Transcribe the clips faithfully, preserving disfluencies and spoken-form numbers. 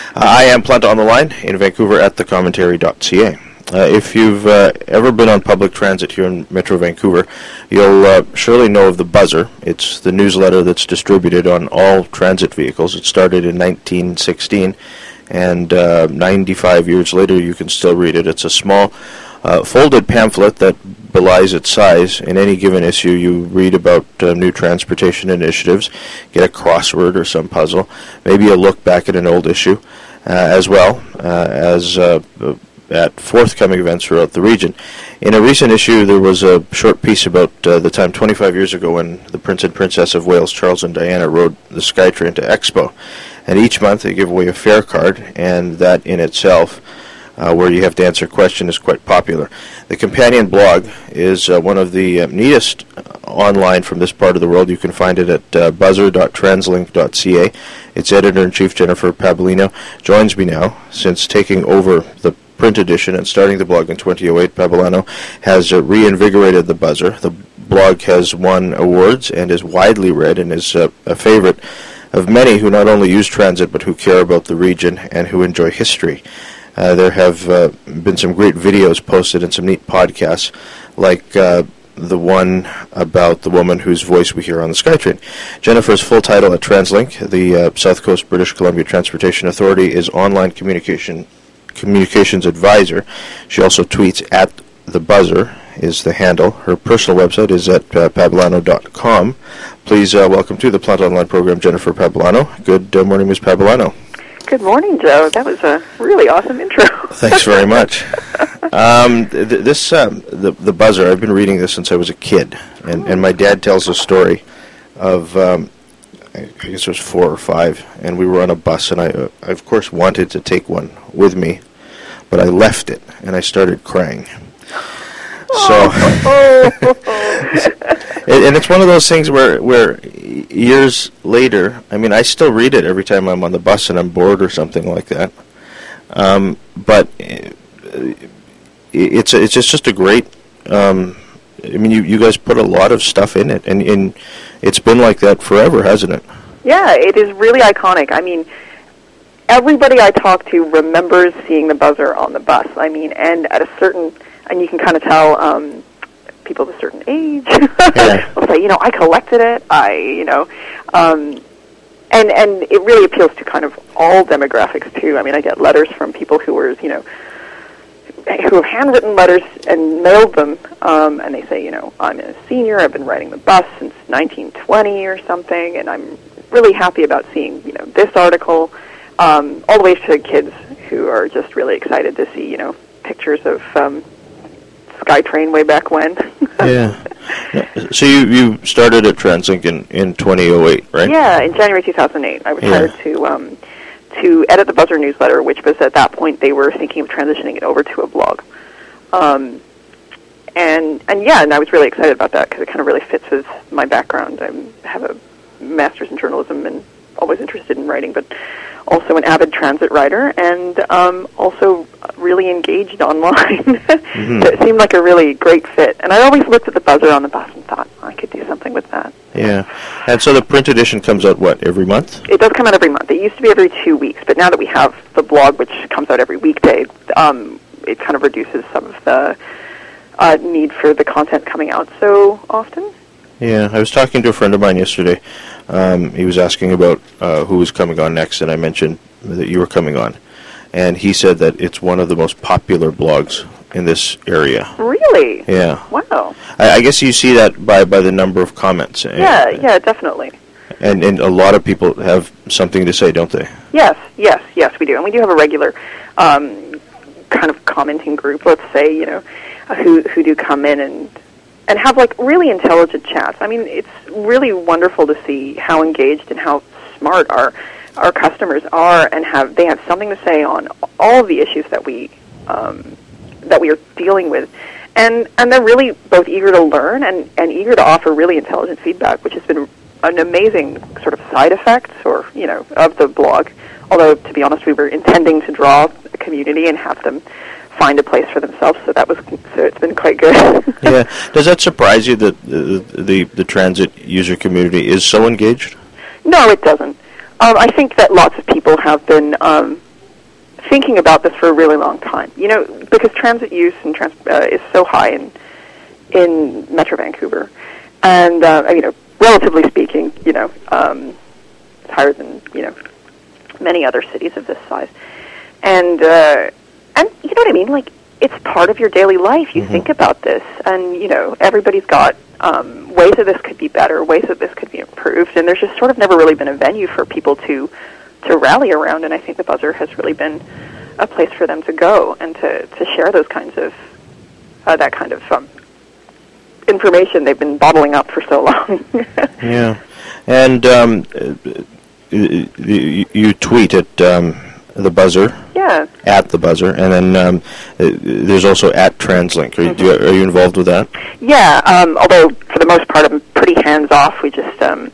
I am Planta on the Line in Vancouver at the commentary dot c a. Uh, if you've uh, ever been on public transit here in Metro Vancouver, you'll uh, surely know of the Buzzer. It's the newsletter that's distributed on all transit vehicles. It started in nineteen sixteen, and uh, ninety-five years later you can still read it. It's a small uh, folded pamphlet that belies its size. In any given issue, you read about uh, new transportation initiatives, get a crossword or some puzzle, maybe a look back at an old issue, uh, as well uh, as uh, at forthcoming events throughout the region. In a recent issue, there was a short piece about uh, the time twenty-five years ago when the Prince and Princess of Wales, Charles and Diana, rode the SkyTrain to Expo. And each month they give away a fare card, and that in itself, uh, where you have to answer a question, is quite popular. The companion blog is uh, one of the uh, neatest uh, online from this part of the world. You can find it at uh, buzzer dot translink dot c a. Its editor-in-chief, Jennifer Pabolino, joins me now. Since taking over the print edition and starting the blog in twenty oh eight, Pabolino has uh, reinvigorated the Buzzer. The blog has won awards and is widely read and is uh, a favorite of many who not only use transit but who care about the region and who enjoy history. Uh, there have uh, been some great videos posted and some neat podcasts, like uh, the one about the woman whose voice we hear on the SkyTrain. Jennifer's full title at TransLink, the uh, South Coast British Columbia Transportation Authority, is online communication communications advisor. She also tweets at the Buzzer is the handle. Her personal website is at uh, pabolano dot com. Please uh, welcome to the Planta Online program, Jennifer Pabolino. Good uh, morning, Miz Pabolino. Good morning, Joe. That was a really awesome intro. Thanks very much. Um, th- this um, the the Buzzer. I've been reading this since I was a kid, and, and my dad tells a story of um, I guess it was four or five, and we were on a bus, and I, uh, I of course wanted to take one with me, but I left it, and I started crying. So, and, and it's one of those things where, where years later, I mean, I still read it every time I'm on the bus and I'm bored or something like that. Um, but it, it's a, it's just just a great. Um, I mean, you, you guys put a lot of stuff in it, and, and it's been like that forever, hasn't it? Yeah, it is really iconic. I mean, everybody I talk to remembers seeing the Buzzer on the bus. I mean, and at a certain, and you can kind of tell um, people of a certain age Yeah. will say, you know, I collected it. I, you know, um, and and it really appeals to kind of all demographics too. I mean, I get letters from people who were, you know, who have handwritten letters and mailed them, um, and they say, you know, I'm a senior, I've been riding the bus since nineteen twenty or something, and I'm really happy about seeing, you know, this article, um, all the way to kids who are just really excited to see, you know, pictures of um, SkyTrain way back when. Yeah. So you, you started at TransLink in, in twenty oh eight, right? Yeah, in January two thousand eight. I was Yeah. hired to... Um, to edit the Buzzer newsletter, which was at that point they were thinking of transitioning it over to a blog. Um, and and yeah, and I was really excited about that because it kind of really fits with my background. I have a master's in journalism and always interested in writing, but also an avid transit writer and um, also really engaged online. Mm-hmm. So it seemed like a really great fit. And I always looked at the Buzzer on the bus and thought, I could do something with that. Yeah. And so the print edition comes out, what, every month? It does come out every month. It used to be every two weeks, but now that we have the blog, which comes out every weekday, um, it kind of reduces some of the uh, need for the content coming out so often. Yeah, I was talking to a friend of mine yesterday. Um, he was asking about uh, who was coming on next, and I mentioned that you were coming on. And he said that it's one of the most popular blogs in this area. Really? Yeah. Wow. I, I guess you see that by, by the number of comments. Yeah, and, yeah, definitely. And and a lot of people have something to say, don't they? Yes, yes, yes, we do. And we do have a regular um, kind of commenting group, let's say, you know, uh, who who do come in and and have, like, really intelligent chats. I mean, it's really wonderful to see how engaged and how smart our our customers are, and have they have something to say on all of the issues that we um, that we are dealing with. And and they're really both eager to learn and, and eager to offer really intelligent feedback, which has been an amazing sort of side effect, or, you know, of the blog. Although, to be honest, we were intending to draw a community and have them find a place for themselves, so that was so it's been quite good. Yeah. Does that surprise you that the, the the transit user community is so engaged? No, it doesn't. Um, I think that lots of people have been um, thinking about this for a really long time. You know, because transit use and trans- uh, is so high in in Metro Vancouver, and uh, you know, relatively speaking, you know, um, it's higher than you know many other cities of this size, and uh, and you know what I mean, like. It's part of your daily life. You mm-hmm. think about this, and, you know, everybody's got um, ways that this could be better, ways that this could be improved, and there's just sort of never really been a venue for people to to rally around, and I think the Buzzer has really been a place for them to go and to, to share those kinds of, uh, that kind of um, information they've been bottling up for so long. Yeah. And um, you, you tweet at um, the Buzzer. Yeah. At the Buzzer, and then um, there's also at TransLink. Are, mm-hmm. you, are you involved with that? Yeah, um, although for the most part I'm pretty hands-off. We just um,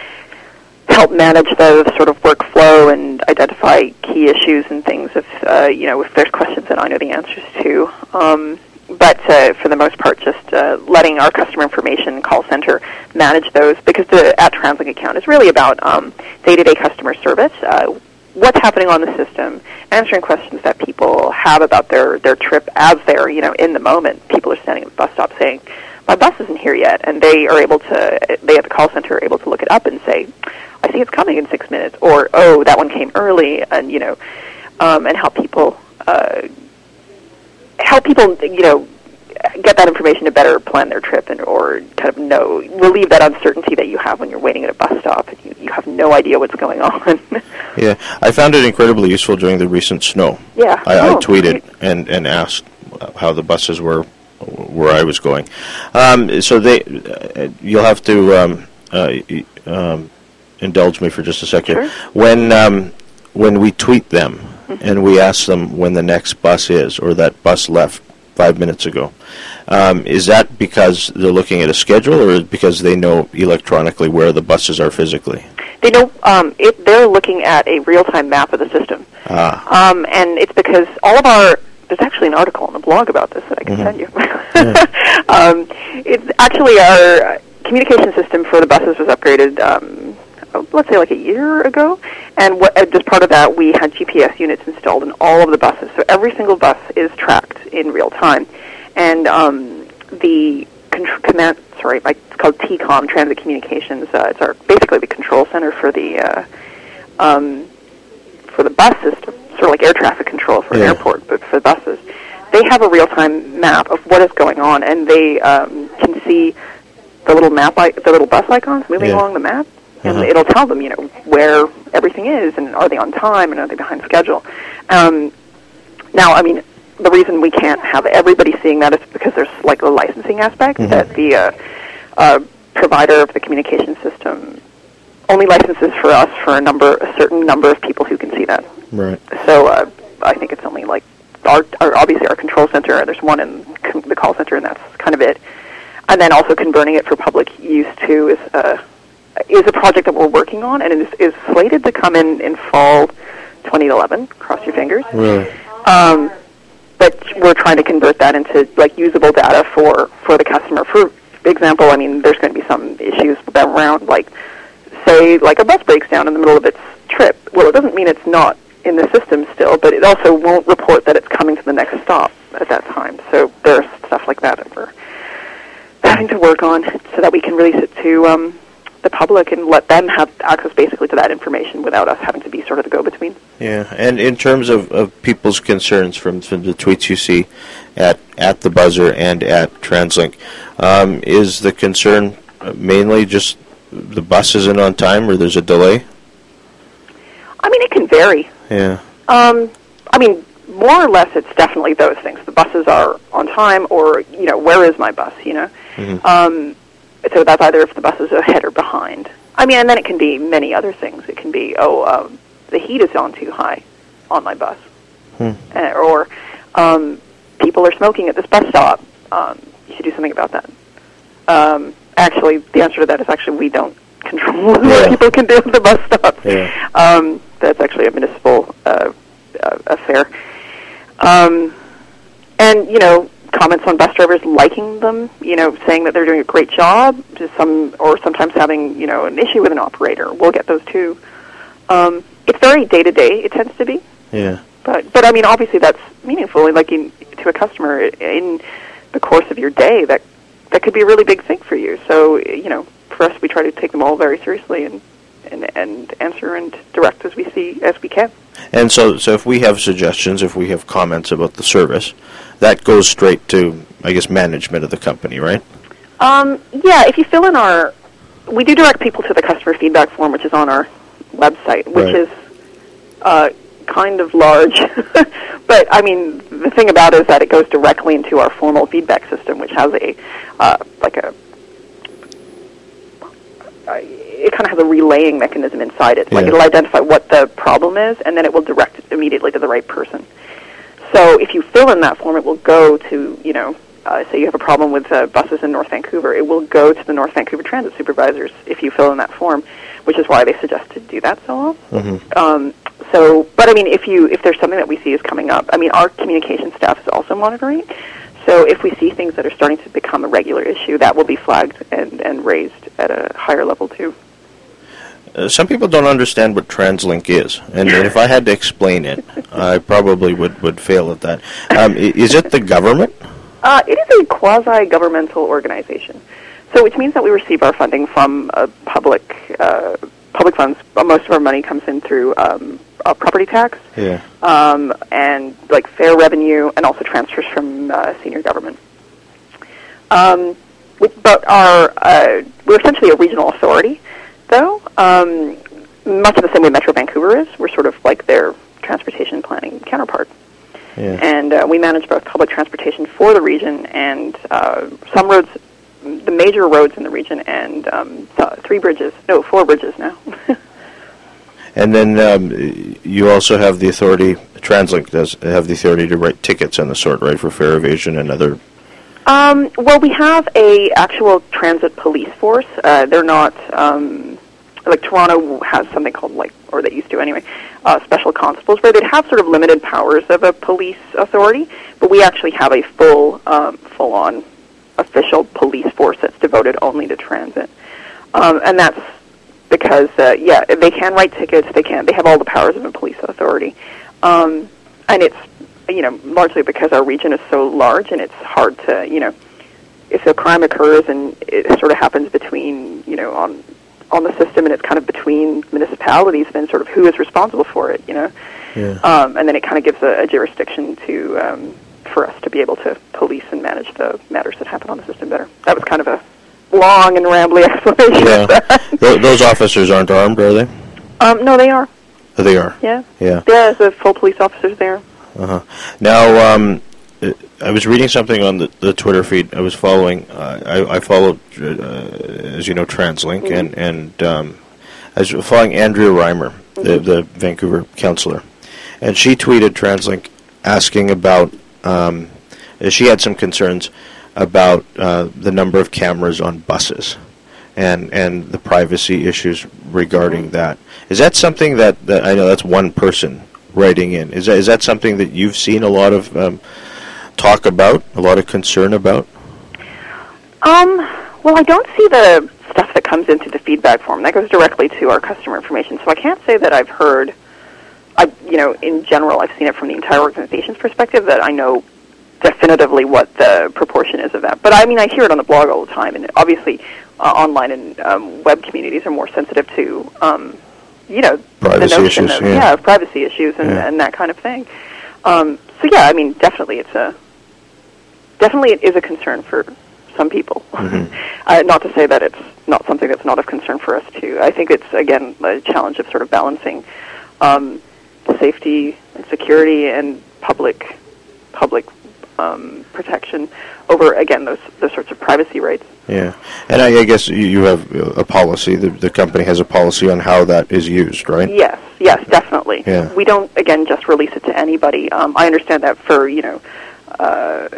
help manage the sort of workflow and identify key issues and things if, uh, you know, if there's questions that I know the answers to. Um, but uh, for the most part, just uh, letting our customer information call center manage those, because the at TransLink account is really about um, day-to-day customer service, uh, what's happening on the system, answering questions that people have about their, their trip as they're, you know, in the moment. People are standing at the bus stop saying, my bus isn't here yet, and they are able to, they at the call center are able to look it up and say, I see it's coming in six minutes, or, oh, that one came early, and, you know, um, and help people, uh, help people, you know, get that information to better plan their trip and or kind of know, relieve that uncertainty that you have when you're waiting at a bus stop and you, you have no idea what's going on. Yeah, I found it incredibly useful during the recent snow. Yeah. I, oh, I tweeted great. and, and asked how the buses were, where I was going. Um, so they, uh, you'll have to um, uh, um, indulge me for just a second. Sure. When, um, when we tweet them mm-hmm. and we ask them when the next bus is, or that bus left five minutes ago, um, is that because they're looking at a schedule, or because they know electronically where the buses are physically? They know um, it, they're looking at a real-time map of the system. Ah. Um, and it's because all of our, there's actually an article on the blog about this that I can mm-hmm. send you. Yeah. um, it's actually our communication system for the buses was upgraded, um, let's say like a year ago, and what, as part of that we had G P S units installed in all of the buses, so every single bus is tracked in real time, and um, the con- command, sorry, like, it's called T COM, Transit Communications. Uh, it's our basically the control center for the uh, um, for the bus system, sort of like air traffic control for yeah. an airport, but for buses. They have a real-time map of what is going on, and they um, can see the little map, like the little bus icons moving yeah. along the map. And uh-huh. it'll tell them, you know, where everything is, and are they on time, and are they behind schedule. Um, now, I mean, the reason we can't have everybody seeing that is because there's like a licensing aspect mm-hmm. that the uh, uh, provider of the communication system only licenses for us for a number, a certain number of people who can see that. Right. So uh, I think it's only like our, our obviously our control center. There's one in com- the call center, and that's kind of it. And then also converting it for public use too is. Uh, is a project that we're working on, and it is, is slated to come in in fall twenty eleven. Cross your fingers. Really? Um, but we're trying to convert that into like usable data for, for the customer. For example, I mean, there's going to be some issues around, like, say, like a bus breaks down in the middle of its trip. Well, it doesn't mean it's not in the system still, but it also won't report that it's coming to the next stop at that time. So there's stuff like that that we're having to work on so that we can release it to um, the public and let them have access basically to that information without us having to be sort of the go-between. Yeah, and in terms of, of people's concerns from, from the tweets you see at, at the Buzzer and at TransLink, um, is the concern mainly just the bus isn't on time or there's a delay? I mean, it can vary. Yeah. Um, I mean, more or less it's definitely those things. The buses are on time or, you know, where is my bus, you know? Mm-hmm. Um, So that's either if the bus is ahead or behind. I mean, and then it can be many other things. It can be, oh, um, the heat is on too high on my bus. Hmm. Uh, or um, people are smoking at this bus stop. Um, you should do something about that. Um, actually, the answer to that is actually we don't control what yeah. people can do at the bus stops. Yeah. Um, that's actually a municipal uh, uh, affair. Um, and, you know, comments on bus drivers liking them, you know, saying that they're doing a great job, just some, or sometimes having, you know, an issue with an operator. We'll get those too. Um, it's very day-to-day, it tends to be. Yeah. But but I mean, obviously that's meaningful. Like in, to a customer in the course of your day, that that could be a really big thing for you. So you know, for us, we try to take them all very seriously and and, and answer and direct as we see as we can. And so, so if we have suggestions, if we have comments about the service, that goes straight to, I guess, management of the company, right? Um, yeah, if you fill in our, we do direct people to the customer feedback form, which is on our website, which right. is uh, kind of large. But, I mean, the thing about it is that it goes directly into our formal feedback system, which has a, uh, like a, uh, it kind of has a relaying mechanism inside it. Yeah. Like, it'll identify what the problem is, and then it will direct it immediately to the right person. So if you fill in that form, it will go to, you know, uh, say you have a problem with uh, buses in North Vancouver, it will go to the North Vancouver Transit Supervisors if you fill in that form, which is why they suggest to do that so often. Mm-hmm. Um, so, but I mean, if you if there's something that we see is coming up, I mean, our communication staff is also monitoring it. So if we see things that are starting to become a regular issue, that will be flagged and, and raised at a higher level too. Uh, some people don't understand what TransLink is, and if I had to explain it, I probably would, would fail at that. Um, is it the government? Uh, it is a quasi-governmental organization, so which means that we receive our funding from uh, public uh, public funds. Most of our money comes in through um, uh, property tax, yeah, um, and like fare revenue, and also transfers from uh, senior government. Um, we, but our uh, we're essentially a regional authority, though, um, much of the same way Metro Vancouver is. We're sort of like their transportation planning counterpart. Yeah. And uh, we manage both public transportation for the region and uh, some roads, the major roads in the region, and um, th- three bridges, no, four bridges now. And then um, you also have the authority, TransLink does have the authority to write tickets and the sort, right, for fare evasion and other... Um, well, we have a actual transit police force. Uh, they're not, um, like Toronto has something called, like, or they used to anyway, uh, special constables, where they'd have sort of limited powers of a police authority, but we actually have a full, um, full-on official police force that's devoted only to transit. Um, and that's because, uh, yeah, they can write tickets, they can, they have all the powers of a police authority. Um, and it's, you know, largely because our region is so large and it's hard to, you know, if a crime occurs and it sort of happens between, you know, on on the system and it's kind of between municipalities, then sort of who is responsible for it, you know? Yeah. Um, and then it kind of gives a, a jurisdiction to, um, for us to be able to police and manage the matters that happen on the system better. That was kind of a long and rambly explanation. Yeah. Th- those officers aren't armed, are they? Um, no, they are. Oh, they are? Yeah. Yeah. Yeah, the full police officers there. Uh-huh. Now, um, I was reading something on the, the Twitter feed. I was following. Uh, I, I followed, uh, as you know, TransLink, mm-hmm. and and um, I was following Andrea Reimer, mm-hmm. the the Vancouver councillor, and she tweeted TransLink asking about. Um, she had some concerns about uh, the number of cameras on buses, and and the privacy issues regarding mm-hmm. that. Is that something that, that I know that's one person writing in? Is that is that something that you've seen a lot of? Um, talk about, a lot of concern about? Um, well, I don't see the stuff that comes into the feedback form. That goes directly to our customer information. So I can't say that I've heard, I, you know, in general, I've seen it from the entire organization's perspective that I know definitively what the proportion is of that. But I mean, I hear it on the blog all the time, and obviously uh, online and um, web communities are more sensitive to, um, you know, privacy the notion issues, of, yeah. yeah, of privacy issues and, yeah. and that kind of thing. Um, so yeah, I mean, definitely it's a, Definitely it is a concern for some people. Mm-hmm. uh, not to say that it's not something that's not of concern for us, too. I think it's, again, a challenge of sort of balancing um, safety and security and public public um, protection over, again, those those sorts of privacy rights. Yeah. And I, I guess you, you have a policy, the, the company has a policy on how that is used, right? Yes, yes, definitely. Yeah. We don't, again, just release it to anybody. Um, I understand that for, you know, Uh,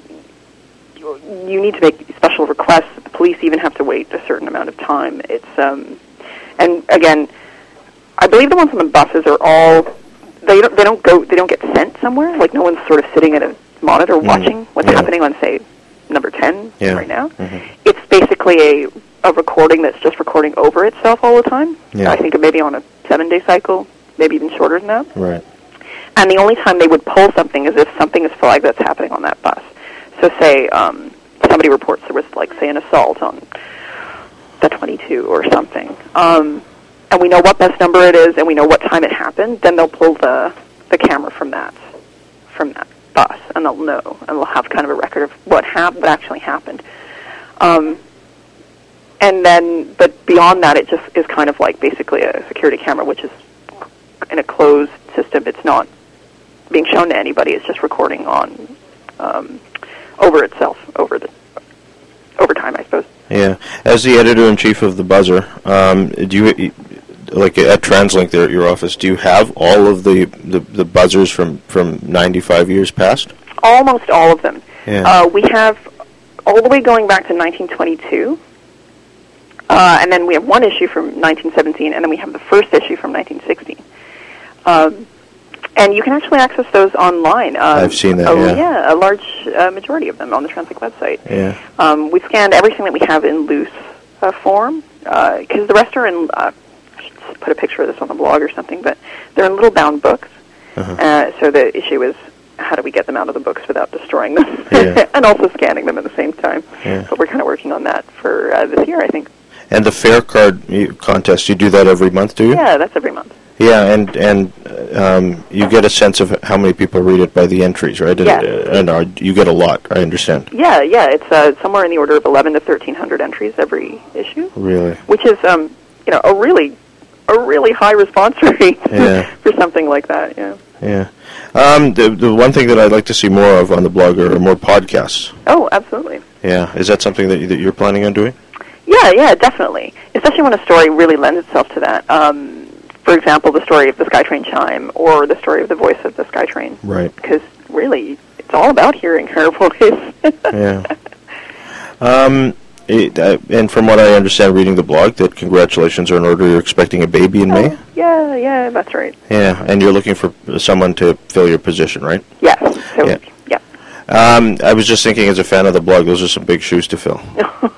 you need to make special requests. The police even have to wait a certain amount of time. It's um, and again, I believe the ones on the buses are all they don't they don't go they don't get sent somewhere. Like no one's sort of sitting at a monitor mm-hmm. watching what's yeah. happening on, say, number ten yeah. right now. Mm-hmm. It's basically a a recording that's just recording over itself all the time. Yeah. I think maybe on a seven day cycle, maybe even shorter than that. Right. and the only time they would pull something is if something is flagged that's happening on that bus. So say um, somebody reports there was, like, say, an assault on the twenty-two or something, um, and we know what bus number it is and we know what time it happened, then they'll pull the, the camera from that from that bus, and they'll know, and we'll have kind of a record of what, hap- what actually happened. Um, and then, but beyond that, it just is kind of like basically a security camera, which is in a closed system. It's not being shown to anybody. It's just recording on um, over itself, over the over time, I suppose. Yeah. As the editor-in-chief of the Buzzer, um, do you, like at TransLink there at your office, do you have all of the, the, the buzzers from, from ninety-five years past? Almost all of them. Yeah. Uh, we have all the way going back to nineteen twenty-two, uh, and then we have one issue from nineteen seventeen, and then we have the first issue from nineteen sixteen. Um, and you can actually access those online. Um, I've seen that, oh, yeah. yeah, a large uh, majority of them on the TransLink website. Yeah. Um, we've scanned everything that we have in loose uh, form, because uh, the rest are in, uh, I should put a picture of this on the blog or something, but they're in little bound books. Uh-huh. Uh, so the issue is, how do we get them out of the books without destroying them? Yeah. And also scanning them at the same time. Yeah. But we're kind of working on that for uh, this year, I think. And the Fair Card you, contest, you do that every month, do you? Yeah, that's every month. Yeah, and and um, you get a sense of how many people read it by the entries, right? Yeah. And, and uh, you get a lot, I understand. Yeah, yeah, it's uh, somewhere in the order of eleven to thirteen hundred entries every issue. Really? Which is, um, you know, a really, a really high response rate Yeah. for something like that. Yeah. Yeah. Um, the the one thing that I'd like to see more of on the blog are more podcasts. Oh, absolutely. Yeah. Is that something that, you, that you're planning on doing? Yeah, yeah, definitely. Especially when a story really lends itself to that. Um, for example, the story of the SkyTrain chime, or the story of the voice of the SkyTrain. Right. Because really, it's all about hearing her voice. Yeah. Um, it, uh, and from what I understand, reading the blog, that congratulations are in order. You're expecting a baby in oh, May. Yeah, yeah, that's right. Yeah, and you're looking for someone to fill your position, right? Yes. So, Yeah. yeah. Um, I was just thinking, as a fan of the blog, those are some big shoes to fill.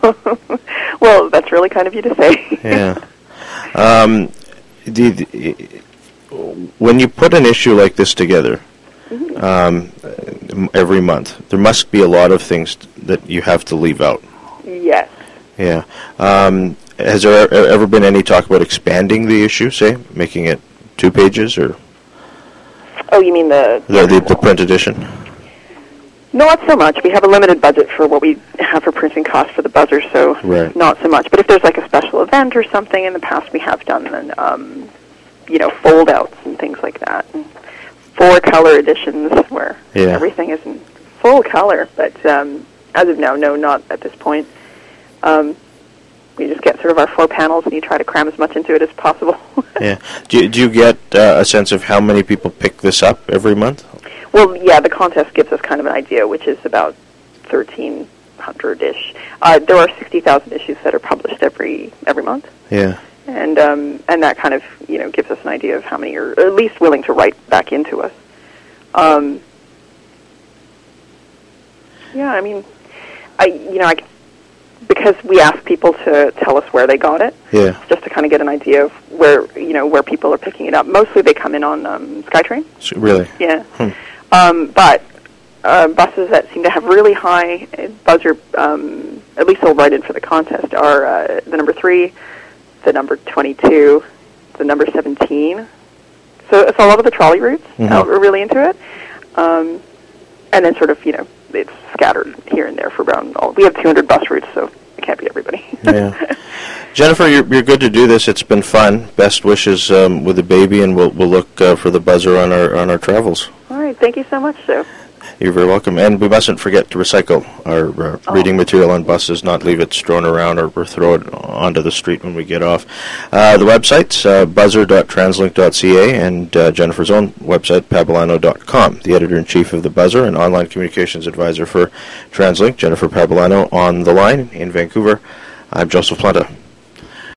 Well, that's really kind of you to say. Yeah. Um, the, the, when you put an issue like this together, mm-hmm. um, every month, there must be a lot of things that you have to leave out. Yes. Yeah. Um, has there e- ever been any talk about expanding the issue, say, making it two pages, or Oh, you mean the... the, the, the print edition? No, not so much. We have a limited budget for what we have for printing costs for the Buzzer, so Right. not so much. But if there's like a special event or something, in the past we have done, then, um, you know, fold-outs and things like that. And four-color editions where Yeah. everything is in full color. But um, as of now, no, not at this point. Um, we just get sort of our four panels, and you try to cram as much into it as possible. Yeah. Do you, do you get uh, a sense of how many people pick this up every month? Well, yeah, the contest gives us kind of an idea, which is about thirteen hundred-ish. Uh, there are sixty thousand issues that are published every every month. Yeah. And um, and that kind of, you know, gives us an idea of how many are at least willing to write back into us. Um, yeah, I mean, I you know, I, because we ask people to tell us where they got it, Yeah. just to kind of get an idea of where, you know, where people are picking it up. Mostly they come in on um, SkyTrain. So, really? Yeah. Hmm. Um, but uh, buses that seem to have really high buzzer, um, at least they'll write in for the contest, are uh, the number three, the number twenty-two, the number seventeen. So, so a lot of the trolley routes Mm-hmm. uh, are really into it. Um, and then sort of, you know, it's scattered here and there for around all. We have two hundred bus routes, so it can't be everybody. Yeah. Jennifer, you're, you're good to do this. It's been fun. Best wishes um, with the baby, and we'll we'll look uh, for the Buzzer on our on our travels. All right, thank you so much, Sue. You're very welcome. And we mustn't forget to recycle our uh, Oh. reading material on buses, not leave it strewn around or, or throw it onto the street when we get off. Uh, the website's uh, buzzer dot translink dot c a, and uh, Jennifer's own website, pabolano dot com. The editor-in-chief of the Buzzer and online communications advisor for TransLink, Jennifer Pabolano, on the line in Vancouver. I'm Joseph Planta.